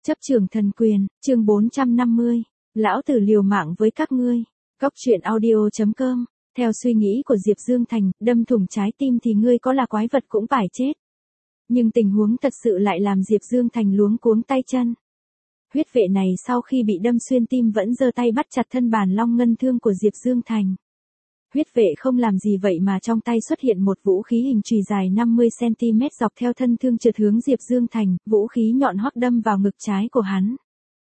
Chấp trường thần quyền, chương 450. Lão tử liều mạng với các ngươi. Góc truyện audio.com. Theo suy nghĩ của Diệp Dương Thành, đâm thủng trái tim thì ngươi có là quái vật cũng phải chết. Nhưng tình huống thật sự lại làm Diệp Dương Thành luống cuống tay chân. Huyết vệ này sau khi bị đâm xuyên tim vẫn giơ tay bắt chặt thân bàn long ngân thương của Diệp Dương Thành. Huyết vệ không làm gì vậy mà trong tay xuất hiện một vũ khí hình chùy dài 50cm dọc theo thân thương trượt hướng Diệp Dương Thành, vũ khí nhọn hoắt đâm vào ngực trái của hắn.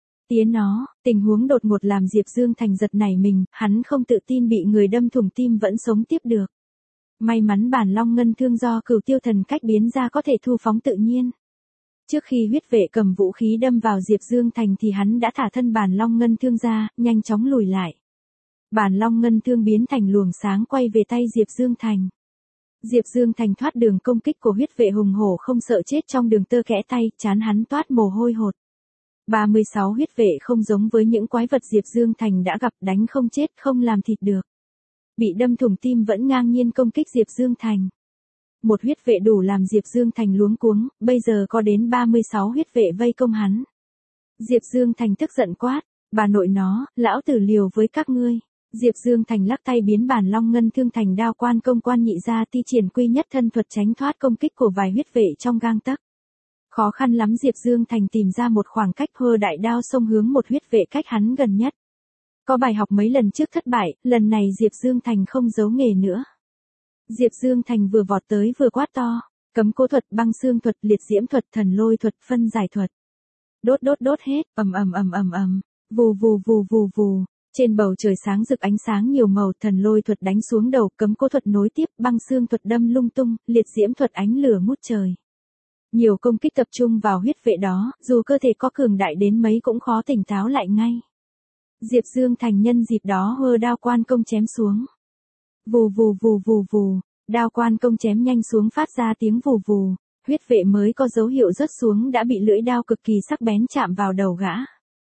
Tình huống đột ngột làm Diệp Dương Thành giật nảy mình, hắn không tự tin bị người đâm thủng tim vẫn sống tiếp được. May mắn bản long ngân thương do Cửu Tiêu Thần cách biến ra có thể thu phóng tự nhiên. Trước khi huyết vệ cầm vũ khí đâm vào Diệp Dương Thành thì hắn đã thả thân bản long ngân thương ra, nhanh chóng lùi lại. Bản long ngân thương biến thành luồng sáng quay về tay Diệp Dương Thành. Diệp Dương Thành thoát đường công kích của huyết vệ hùng hổ không sợ chết trong đường tơ kẽ tay, trán hắn toát mồ hôi hột. 36 huyết vệ không giống với những quái vật Diệp Dương Thành đã gặp, đánh không chết không làm thịt được. Bị đâm thủng tim vẫn ngang nhiên công kích Diệp Dương Thành. Một huyết vệ đủ làm Diệp Dương Thành luống cuống, bây giờ có đến 36 huyết vệ vây công hắn. Diệp Dương Thành tức giận quát, bà nội nó, lão tử liều với các ngươi. Diệp Dương Thành lắc tay biến bản long ngân thương thành đao quan công quan nhị ra ti triển quy nhất thân thuật tránh thoát công kích của vài huyết vệ trong gang tấc. Khó khăn lắm Diệp Dương Thành tìm ra một khoảng cách hơ đại đao xông hướng một huyết vệ cách hắn gần nhất. Có bài học mấy lần trước thất bại, lần này Diệp Dương Thành không giấu nghề nữa. Diệp Dương Thành vừa vọt tới vừa quát to, cấm cố thuật, băng xương thuật, liệt diễm thuật, thần lôi thuật, phân giải thuật. Đốt hết, ầm, vù vù vù vù vù. Trên bầu trời sáng rực ánh sáng nhiều màu, thần lôi thuật đánh xuống đầu, cấm cố thuật nối tiếp, băng xương thuật đâm lung tung, liệt diễm thuật ánh lửa ngút trời. Nhiều công kích tập trung vào huyết vệ đó, dù cơ thể có cường đại đến mấy cũng khó tỉnh táo lại ngay. Diệp Dương Thành nhân dịp đó hơ đao quan công chém xuống. Vù vù vù vù vù, đao quan công chém nhanh xuống phát ra tiếng vù vù, huyết vệ mới có dấu hiệu rớt xuống đã bị lưỡi đao cực kỳ sắc bén chạm vào đầu gã.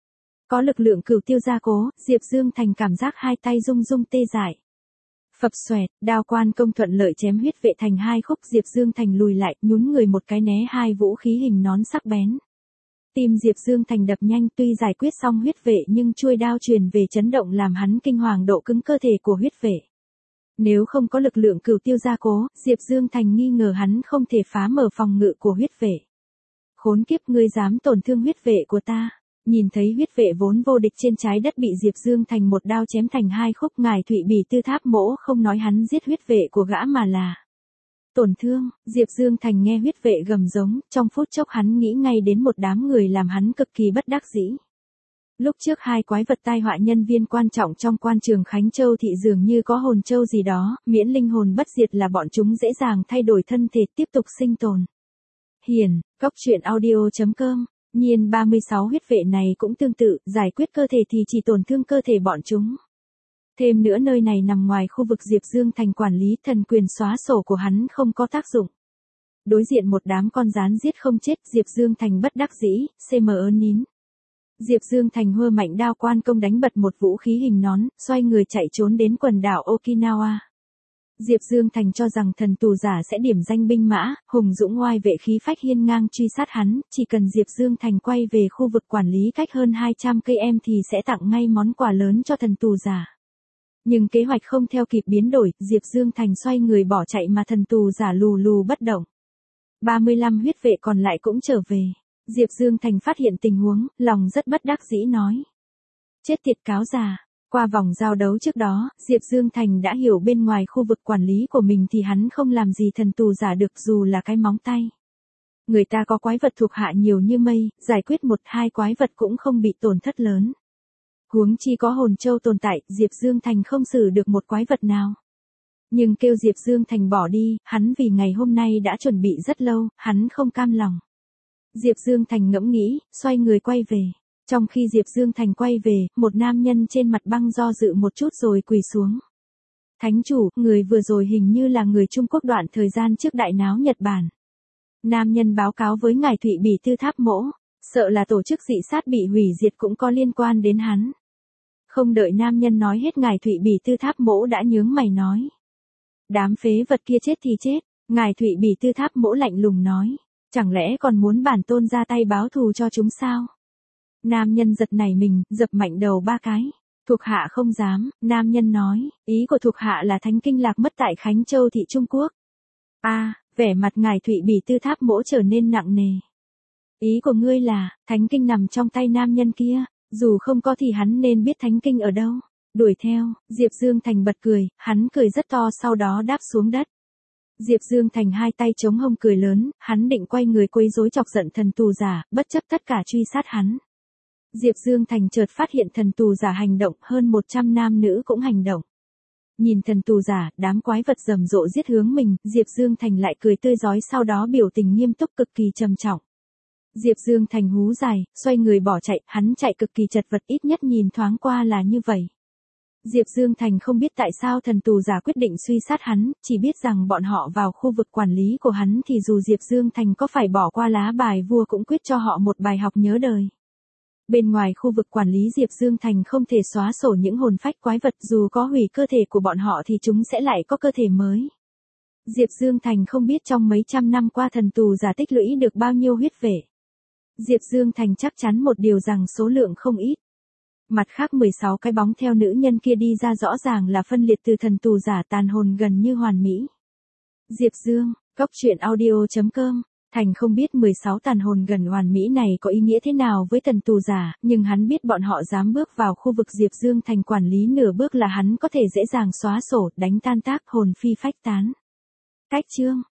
Có lực lượng Cửu Tiêu gia cố, Diệp Dương Thành cảm giác hai tay rung rung tê dại. Phập xoẹt, đao quan công thuận lợi chém huyết vệ thành hai khúc, Diệp Dương Thành lùi lại, nhún người một cái né hai vũ khí hình nón sắc bén. Tim Diệp Dương Thành đập nhanh, tuy giải quyết xong huyết vệ nhưng chuôi đao truyền về chấn động làm hắn kinh hoàng độ cứng cơ thể của huyết vệ. Nếu không có lực lượng Cửu Tiêu gia cố, Diệp Dương Thành nghi ngờ hắn không thể phá mở phòng ngự của huyết vệ. Khốn kiếp, ngươi dám tổn thương huyết vệ của ta. Nhìn thấy huyết vệ vốn vô địch trên trái đất bị Diệp Dương Thành một đao chém thành hai khúc, ngài Thụy Bỉ Tư Tháp Mỗ không nói hắn giết huyết vệ của gã mà là tổn thương. Diệp Dương Thành nghe huyết vệ gầm giống, trong phút chốc hắn nghĩ ngay đến một đám người làm hắn cực kỳ bất đắc dĩ. Lúc trước hai quái vật tai họa nhân viên quan trọng trong quan trường Khánh Châu thị dường như có hồn châu gì đó, miễn linh hồn bất diệt là bọn chúng dễ dàng thay đổi thân thể tiếp tục sinh tồn. Hiền, góc truyện audio.com. Nhiên 36 huyết vệ này cũng tương tự, giải quyết cơ thể thì chỉ tổn thương cơ thể bọn chúng. Thêm nữa nơi này nằm ngoài khu vực Diệp Dương Thành quản lý, thần quyền xóa sổ của hắn không có tác dụng. Đối diện một đám con rán giết không chết, Diệp Dương Thành bất đắc dĩ, CME nín. Diệp Dương Thành hơ mạnh đao quan công đánh bật một vũ khí hình nón, xoay người chạy trốn đến quần đảo Okinawa. Diệp Dương Thành cho rằng thần tù giả sẽ điểm danh binh mã, hùng dũng oai vệ khí phách hiên ngang truy sát hắn, chỉ cần Diệp Dương Thành quay về khu vực quản lý cách hơn 200 km thì sẽ tặng ngay món quà lớn cho thần tù giả. Nhưng kế hoạch không theo kịp biến đổi, Diệp Dương Thành xoay người bỏ chạy mà thần tù giả lù lù bất động. 35 huyết vệ còn lại cũng trở về. Diệp Dương Thành phát hiện tình huống, lòng rất bất đắc dĩ nói. Chết tiệt cáo già. Qua vòng giao đấu trước đó, Diệp Dương Thành đã hiểu bên ngoài khu vực quản lý của mình thì hắn không làm gì thần tù giả được dù là cái móng tay. Người ta có quái vật thuộc hạ nhiều như mây, giải quyết một hai quái vật cũng không bị tổn thất lớn. Huống chi có hồn châu tồn tại, Diệp Dương Thành không xử được một quái vật nào. Nhưng kêu Diệp Dương Thành bỏ đi, hắn vì ngày hôm nay đã chuẩn bị rất lâu, hắn không cam lòng. Diệp Dương Thành ngẫm nghĩ, xoay người quay về. Trong khi Diệp Dương Thành quay về, một nam nhân trên mặt băng do dự một chút rồi quỳ xuống. Thánh chủ, người vừa rồi hình như là người Trung Quốc đoạn thời gian trước đại náo Nhật Bản. Nam nhân báo cáo với ngài Thụy Bỉ Tư Tháp Mỗ, sợ là tổ chức dị sát bị hủy diệt cũng có liên quan đến hắn. Không đợi nam nhân nói hết ngài Thụy Bỉ Tư Tháp Mỗ đã nhướng mày nói. Đám phế vật kia chết thì chết, ngài Thụy Bỉ Tư Tháp Mỗ lạnh lùng nói. Chẳng lẽ còn muốn bản tôn ra tay báo thù cho chúng sao? Nam nhân giật nảy mình, dập mạnh đầu 3 cái. Thuộc hạ không dám, nam nhân nói, ý của thuộc hạ là thánh kinh lạc mất tại Khánh Châu thị Trung Quốc. Vẻ mặt ngài Thụy Bỉ Tư Tháp Mỗ trở nên nặng nề. Ý của ngươi là, thánh kinh nằm trong tay nam nhân kia, dù không có thì hắn nên biết thánh kinh ở đâu. Đuổi theo, Diệp Dương Thành bật cười, hắn cười rất to sau đó đáp xuống đất. Diệp Dương Thành hai tay chống hông cười lớn, hắn định quay người quấy rối chọc giận thần tù giả, bất chấp tất cả truy sát hắn. Diệp Dương Thành chợt phát hiện thần tù giả hành động, hơn 100 nam nữ cũng hành động. Nhìn thần tù giả, đám quái vật rầm rộ giết hướng mình, Diệp Dương Thành lại cười tươi rói sau đó biểu tình nghiêm túc cực kỳ trầm trọng. Diệp Dương Thành hú dài, xoay người bỏ chạy, hắn chạy cực kỳ chật vật ít nhất nhìn thoáng qua là như vậy. Diệp Dương Thành không biết tại sao thần tù giả quyết định truy sát hắn, chỉ biết rằng bọn họ vào khu vực quản lý của hắn thì dù Diệp Dương Thành có phải bỏ qua lá bài vua cũng quyết cho họ một bài học nhớ đời. Bên ngoài khu vực quản lý Diệp Dương Thành không thể xóa sổ những hồn phách quái vật, dù có hủy cơ thể của bọn họ thì chúng sẽ lại có cơ thể mới. Diệp Dương Thành không biết trong mấy trăm năm qua thần tù giả tích lũy được bao nhiêu huyết vệ. Diệp Dương Thành chắc chắn một điều rằng số lượng không ít. Mặt khác 16 cái bóng theo nữ nhân kia đi ra rõ ràng là phân liệt từ thần tù giả tàn hồn gần như hoàn mỹ. Diệp Dương, Cóc truyện audio.com. Thành không biết 16 tàn hồn gần hoàn mỹ này có ý nghĩa thế nào với thần tù giả, nhưng hắn biết bọn họ dám bước vào khu vực Diệp Dương Thành quản lý nửa bước là hắn có thể dễ dàng xóa sổ, đánh tan tác hồn phi phách tán. Cách chương